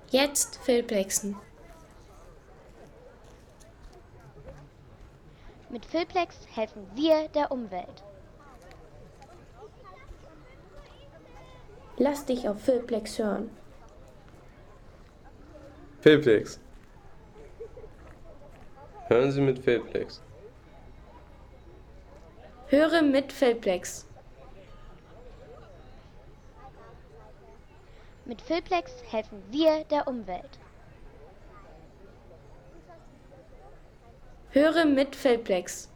Jetzt Filplexen. Mit Filplex helfen wir der Umwelt. Lass dich auf Filplex hören. Filplex. Hören Sie mit Filplex. Höre mit Filplex. Mit Filplex helfen wir der Umwelt. Höre mit Filplex.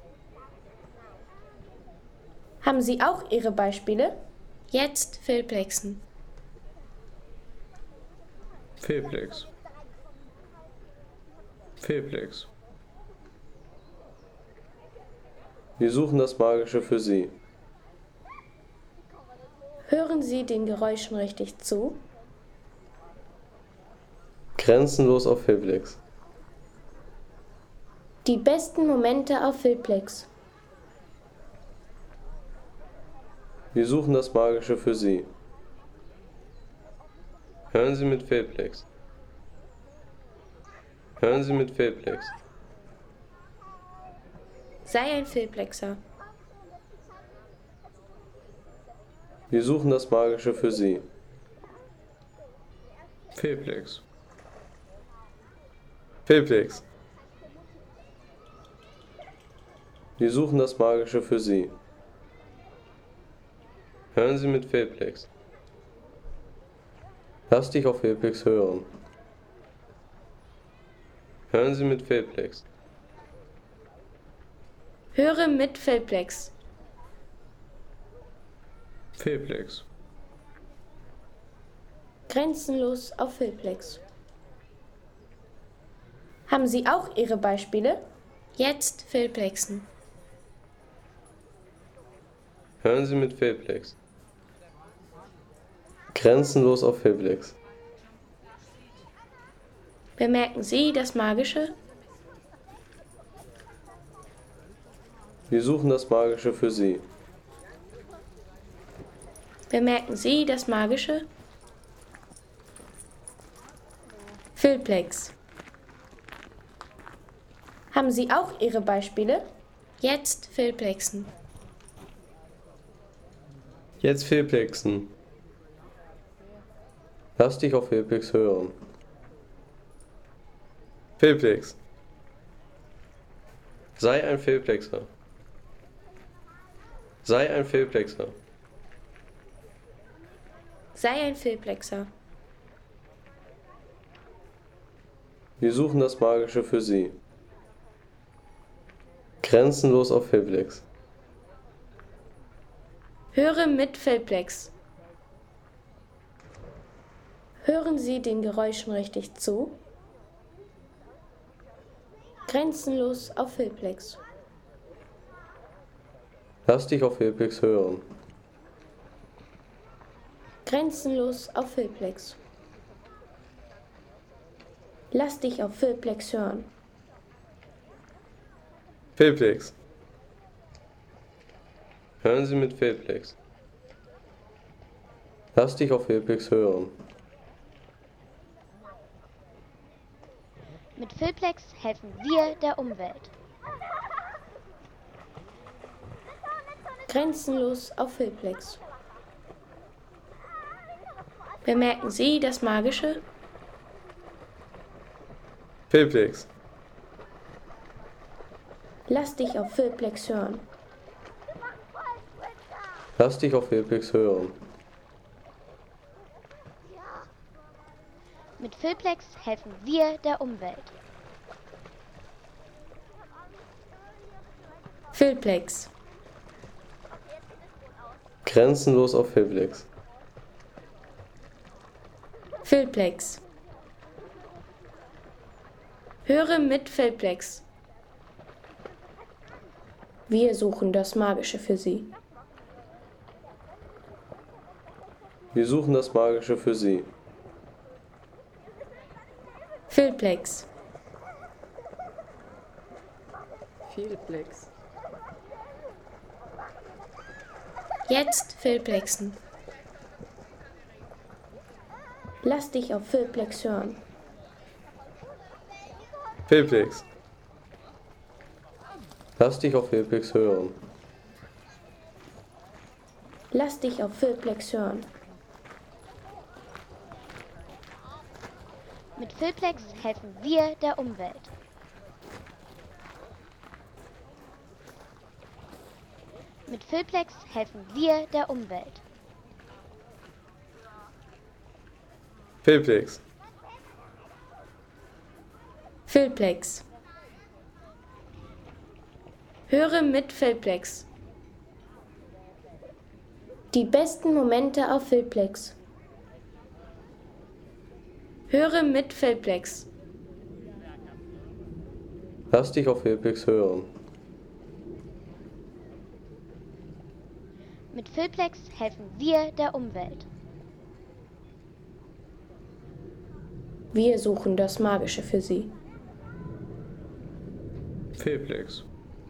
Haben Sie auch Ihre Beispiele? Jetzt Filplexen. Filplex. Filplex. Wir suchen das Magische für Sie. Hören Sie den Geräuschen richtig zu? Grenzenlos auf Filplex. Die besten Momente auf Filplex. Wir suchen das Magische für Sie. Hören Sie mit Filplex. Hören Sie mit Filplex. Sei ein Filplexer. Wir suchen das Magische für Sie. Filplex. Filplex. Wir suchen das Magische für Sie. Hören Sie mit Filplex. Lass dich auf Filplex hören. Hören Sie mit Filplex. Höre mit Filplex. Filplex. Grenzenlos auf Filplex. Haben Sie auch Ihre Beispiele? Jetzt Filplexen. Hören Sie mit Filplex. Grenzenlos auf Filplex. Bemerken Sie das Magische? Wir suchen das Magische für Sie. Bemerken Sie das Magische? Filplex. Haben Sie auch Ihre Beispiele? Jetzt Filplexen. Jetzt Filplexen. Lass dich auf Filplex hören. Filplex. Sei ein Filplexer. Sei ein Filplexer. Sei ein Filplexer. Wir suchen das Magische für Sie. Grenzenlos auf Filplex. Höre mit Filplex. Hören Sie den Geräuschen richtig zu? Grenzenlos auf Filplex. Lass dich auf Filplex hören. Grenzenlos auf Filplex. Lass dich auf Filplex hören. Filplex. Hören Sie mit Filplex. Lass dich auf Filplex hören. Mit Filplex helfen wir der Umwelt. Grenzenlos auf Filplex. Bemerken Sie das Magische? Filplex. Lass dich auf Filplex hören. Lass dich auf Filplex hören. Mit Filplex helfen wir der Umwelt. Filplex. Grenzenlos auf Filplex. Filplex. Höre mit Filplex. Wir suchen das Magische für Sie. Wir suchen das Magische für Sie. Filplex. Filplex. Jetzt Filplexen. Lass dich auf Filplex hören. Filplex. Lass dich auf Filplex hören. Lass dich auf Filplex hören. Mit Filplex helfen wir der Umwelt. Mit Filplex helfen wir der Umwelt. Filplex. Filplex. Höre mit Filplex. Die besten Momente auf Filplex. Höre mit Filplex. Lass dich auf Filplex hören. Mit Filplex helfen wir der Umwelt. Wir suchen das Magische für Sie. Filplex.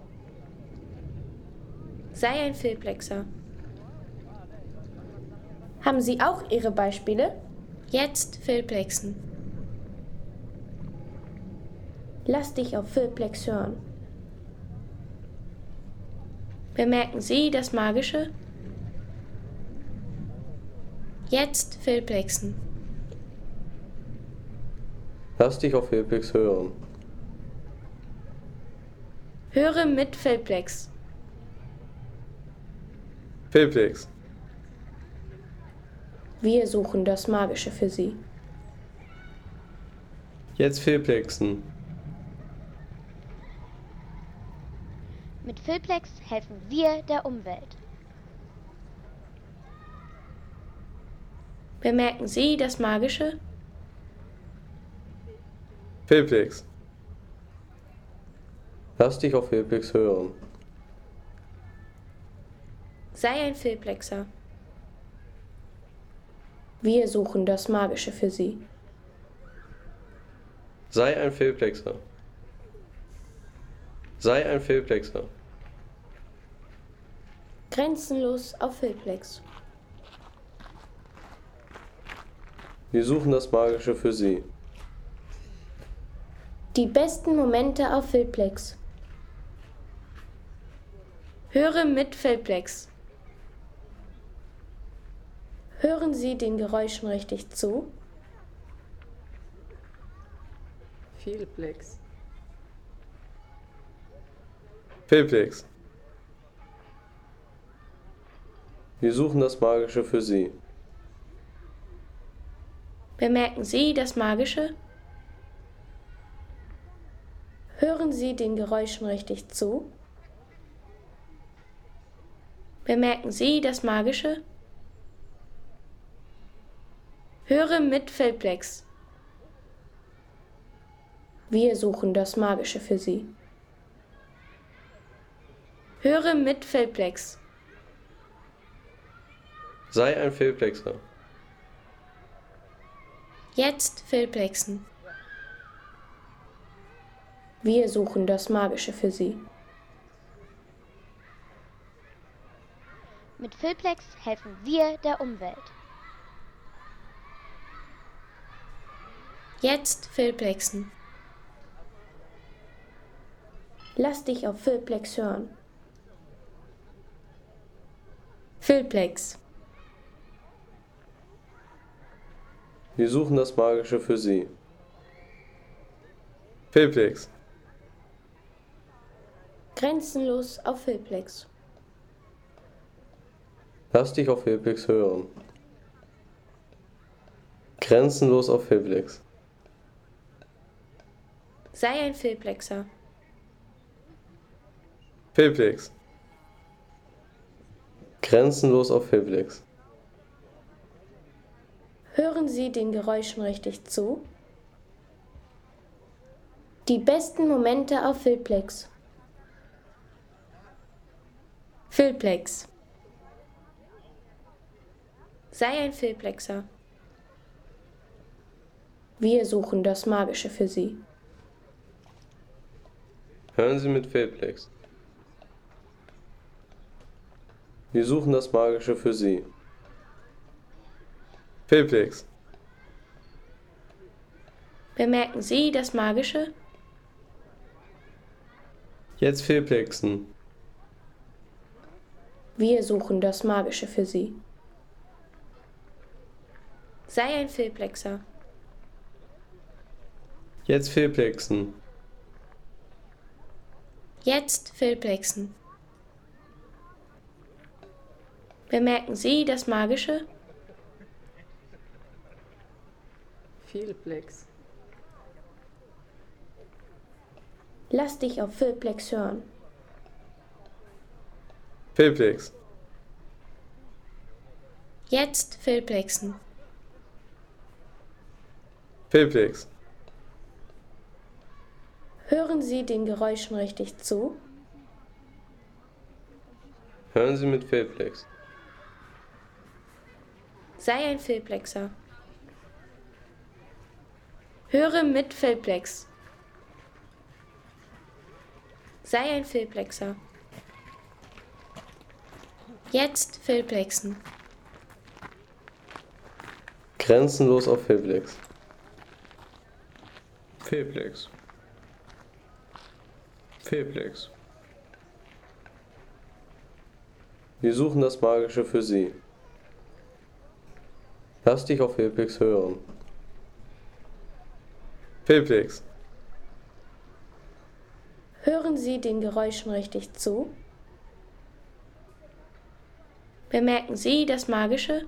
Sei ein Filplexer. Haben Sie auch Ihre Beispiele? Jetzt Filplexen. Lass dich auf Filplex hören. Bemerken Sie das Magische? Jetzt Filplexen. Lass dich auf Filplex hören. Höre mit Filplex. Filplex. Wir suchen das Magische für Sie. Jetzt Filplexen. Mit Filplex helfen wir der Umwelt. Bemerken Sie das Magische? Filplex. Lass dich auf Filplex hören. Sei ein Filplexer. Wir suchen das Magische für Sie. Sei ein Filplexer. Sei ein Filplexer. Grenzenlos auf Filplex. Wir suchen das Magische für Sie. Die besten Momente auf Filplex. Höre mit Filplex. Hören Sie den Geräuschen richtig zu? Filplex. Filplex. Wir suchen das Magische für Sie. Bemerken Sie das Magische? Hören Sie den Geräuschen richtig zu? Bemerken Sie das Magische? Höre mit Filplex. Wir suchen das Magische für Sie. Höre mit Filplex. Sei ein Filplexer. Jetzt Filplexen. Wir suchen das Magische für Sie. Mit Filplex helfen wir der Umwelt. Jetzt Filplexen. Lass dich auf Filplex hören. Filplex. Wir suchen das Magische für Sie. Filplex. Grenzenlos auf Filplex. Lass dich auf Filplex hören. Grenzenlos auf Filplex. Sei ein Filplexer. Filplex. Grenzenlos auf Filplex. Hören Sie den Geräuschen richtig zu? Die besten Momente auf Filplex. Filplex. Sei ein Filplexer. Wir suchen das Magische für Sie. Hören Sie mit Filplex. Wir suchen das Magische für Sie. Filplex. Bemerken Sie das Magische? Jetzt fehlplexen. Wir suchen das Magische für Sie. Sei ein Fehlplexer. Jetzt fehlplexen. Jetzt fehlplexen. Bemerken Sie das Magische? Fehlplex. Lass dich auf Fehlplex hören. Fehlplex. Jetzt fehlplexen. Fehlplex. Hören Sie den Geräuschen richtig zu? Hören Sie mit Fehlplex. Sei ein Fehlplexer. Höre mit Fehlplex. Sei ein Fehlplexer. Jetzt fehlplexen. Grenzenlos auf Fehlplex. Fehlplex. Fehlplex. Wir suchen das Magische für Sie. Lass dich auf Fehlplex hören. Fehlplex. Hören Sie den Geräuschen richtig zu? Bemerken Sie das Magische?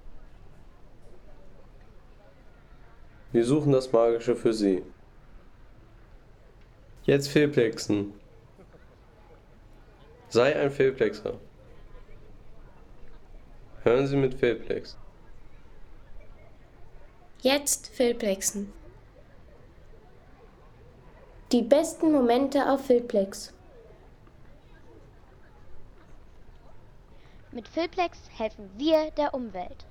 Wir suchen das Magische für Sie. Jetzt fehlplexen. Sei ein Fehlplexer. Hören Sie mit Fehlplex. Jetzt fehlplexen. Die besten Momente auf Fehlplex. Mit Fehlplex helfen wir der Umwelt.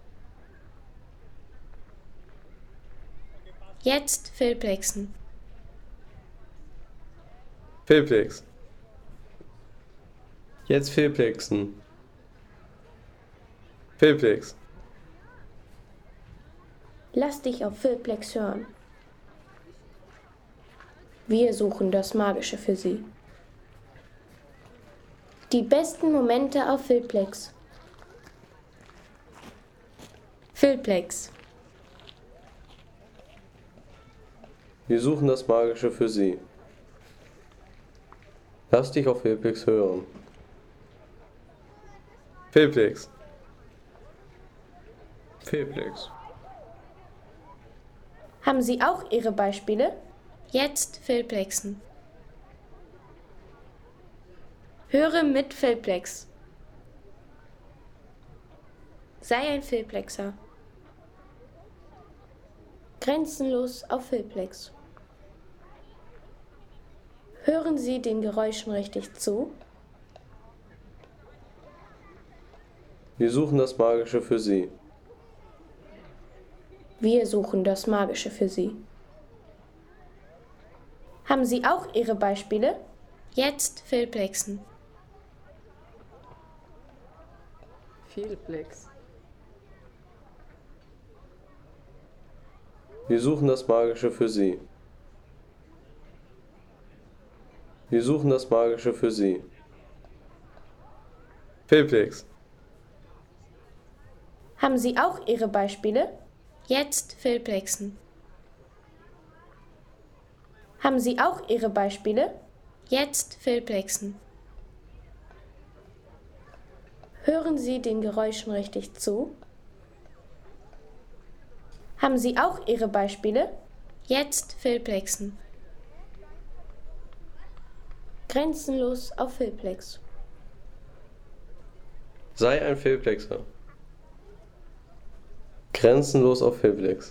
Jetzt fehlplexen. Fehlplex. Jetzt fehlplexen. Fehlplex. Lass dich auf Fehlplex hören. Wir suchen das Magische für Sie. Die besten Momente auf Fehlplex. Fehlplex. Wir suchen das Magische für Sie. Lass dich auf Fehlplex hören. Fehlplex. Fehlplex. Haben Sie auch Ihre Beispiele? Jetzt fehlplexen. Höre mit Fehlplex. Sei ein Fehlplexer. Grenzenlos auf Fehlplex. Hören Sie den Geräuschen richtig zu? Wir suchen das Magische für Sie. Wir suchen das Magische für Sie. Haben Sie auch Ihre Beispiele? Jetzt fehlplexen. Fehlplex. Wir suchen das Magische für Sie. Wir suchen das Magische für Sie. Fehlplex. Haben Sie auch Ihre Beispiele? Jetzt fehlplexen. Haben Sie auch Ihre Beispiele? Jetzt fehlplexen. Hören Sie den Geräuschen richtig zu? Haben Sie auch Ihre Beispiele? Jetzt fehlplexen. Grenzenlos auf Fehlplex. Sei ein Fehlplexer. Grenzenlos auf Fehlplex.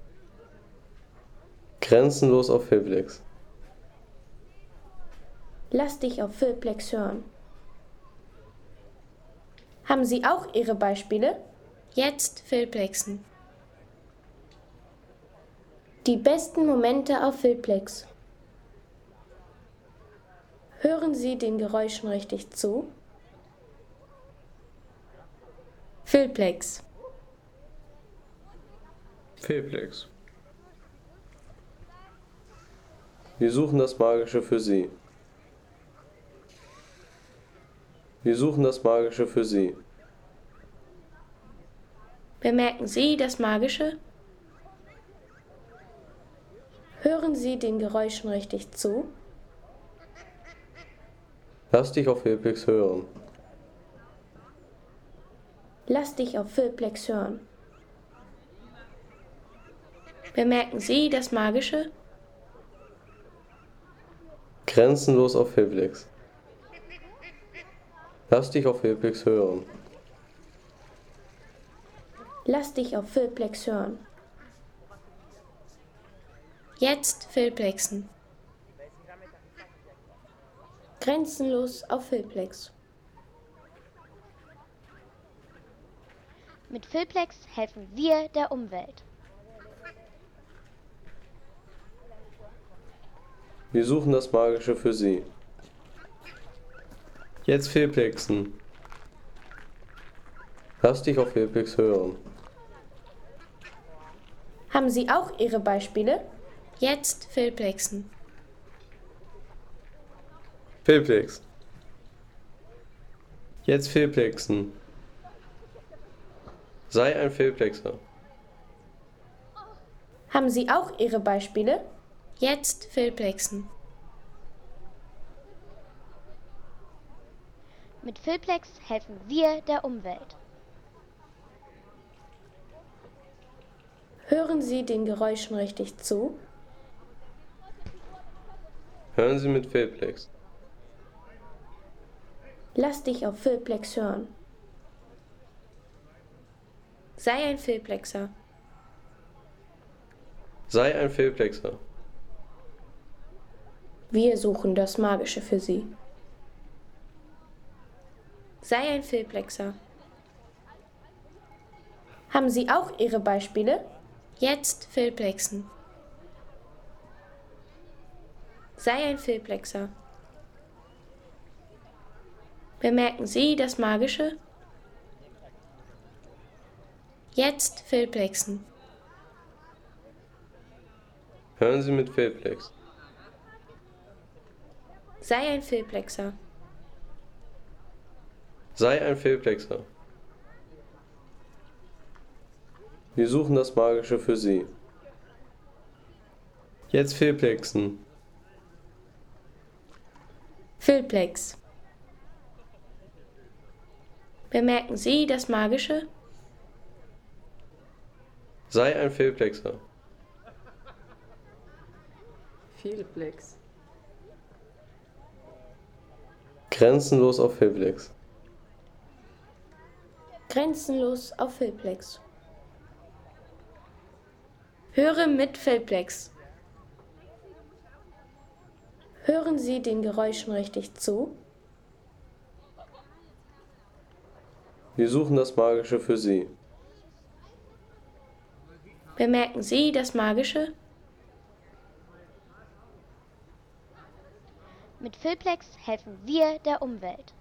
Grenzenlos auf Fehlplex. Lass dich auf Fehlplex hören. Haben Sie auch Ihre Beispiele? Jetzt fehlplexen. Die besten Momente auf Fehlplex. Hören Sie den Geräuschen richtig zu? Fehlplex. Fehlplex. Wir suchen das Magische für Sie. Wir suchen das Magische für Sie. Bemerken Sie das Magische? Hören Sie den Geräuschen richtig zu? Lass dich auf Filplex hören. Lass dich auf Filplex hören. Bemerken Sie das Magische? Grenzenlos auf Filplex. Lass dich auf Filplex hören. Lass dich auf Filplex hören. Jetzt Filplexen. Grenzenlos auf Filplex. Mit Filplex helfen wir der Umwelt. Wir suchen das Magische für Sie. Jetzt Filplexen. Lass dich auf Filplex hören. Haben Sie auch Ihre Beispiele? Jetzt Filplexen. Filplex. Jetzt Filplexen. Sei ein Filplexer. Haben Sie auch Ihre Beispiele? Jetzt Filplexen. Mit Filplex helfen wir der Umwelt. Hören Sie den Geräuschen richtig zu? Hören Sie mit Filplex. Lass dich auf Filplex hören. Sei ein Filplexer. Sei ein Filplexer. Wir suchen das Magische für Sie. Sei ein Filplexer. Haben Sie auch Ihre Beispiele? Jetzt Filplexen. Sei ein Filplexer. Bemerken Sie das Magische? Jetzt Filplexen. Hören Sie mit Filplex. Sei ein Filplexer. Sei ein Filplexer. Wir suchen das Magische für Sie. Jetzt Filplexen. Filplex. Bemerken Sie das Magische? Sei ein Filplexer. Vielplex. Grenzenlos auf Filplex. Grenzenlos auf Filplex. Höre mit Filplex. Hören Sie den Geräuschen richtig zu? Wir suchen das Magische für Sie. Bemerken Sie das Magische? Mit Filplex helfen wir der Umwelt.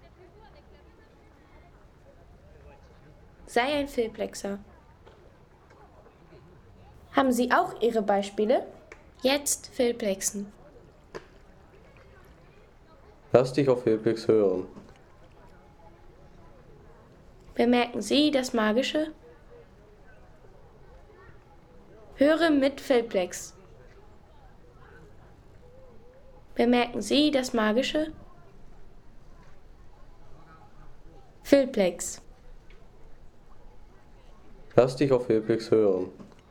Sei ein Filplexer. Haben Sie auch Ihre Beispiele? Jetzt Filplexen. Lass dich auf Filplex hören. Bemerken Sie das Magische? Höre mit Filplex. Bemerken Sie das Magische? Filplex. Lass dich auf Filplex hören.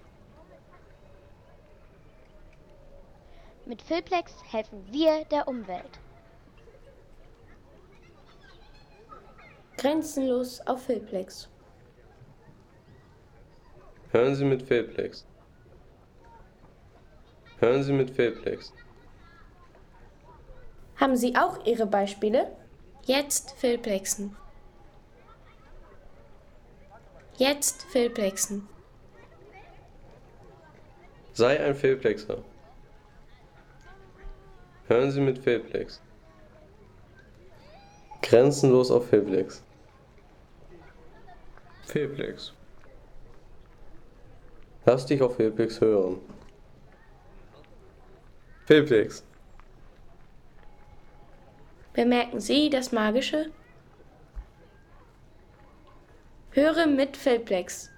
Mit Filplex helfen wir der Umwelt. Grenzenlos auf Filplex. Hören Sie mit Filplex. Hören Sie mit Filplex. Haben Sie auch Ihre Beispiele? Jetzt Filplexen. Jetzt Filplexen. Sei ein Filplexer. Hören Sie mit Filplex. Grenzenlos auf Filplex. Filplex. Lass dich auf Filplex hören. Filplex. Bemerken Sie das Magische? Höre mit Filplex.